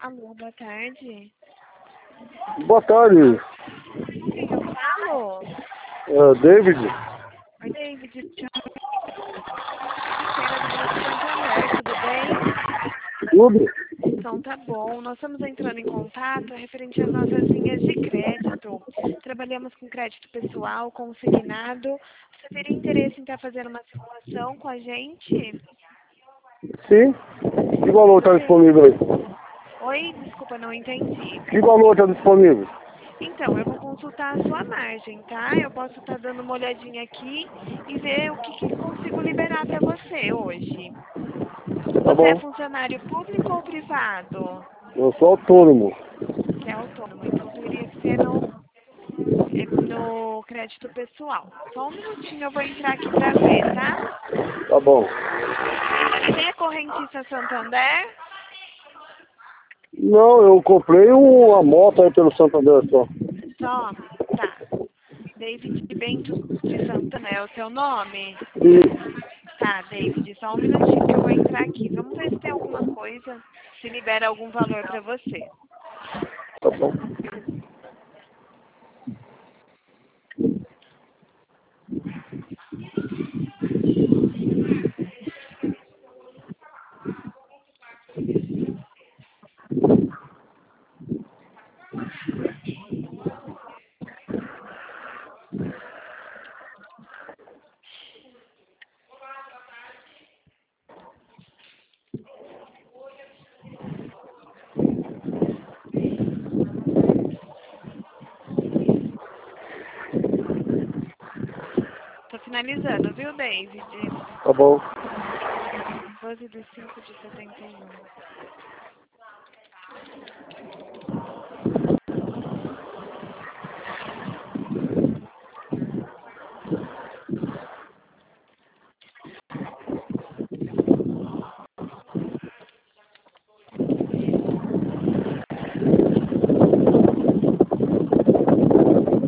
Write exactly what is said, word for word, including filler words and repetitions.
Alô, boa tarde. Boa tarde, Quem eu falo? é, David. Oi, David. Te chamo do Banco Santander, tudo bem? Tudo? Então tá bom. Nós estamos entrando em contato referente às nossas linhas de crédito. Trabalhamos com crédito pessoal, consignado. Você teria interesse em estar fazendo uma simulação com a gente? Sim. Que valor está Você... disponível aí? Oi, desculpa, não entendi. Que valor está disponível? Então, eu vou consultar a sua margem, tá? Eu posso estar dando uma olhadinha aqui e ver o que, que consigo liberar para você hoje. Tá Você é bom. funcionário público ou privado? Eu sou autônomo. Você é autônomo, então teria que ser no, eh, no crédito pessoal. Só um minutinho, eu vou entrar aqui para ver, tá? Tá bom. Você tem a correntista Santander? Não, eu comprei uma moto aí pelo Santander só. Só? Tá. David Bento de Santana é o seu nome? E, Tá, David, só um minutinho que eu vou entrar aqui. Vamos ver se tem alguma coisa, se libera algum valor para você. tá bom. Tô finalizando, viu, David? Tá bom. doze de cinco de setenta e um.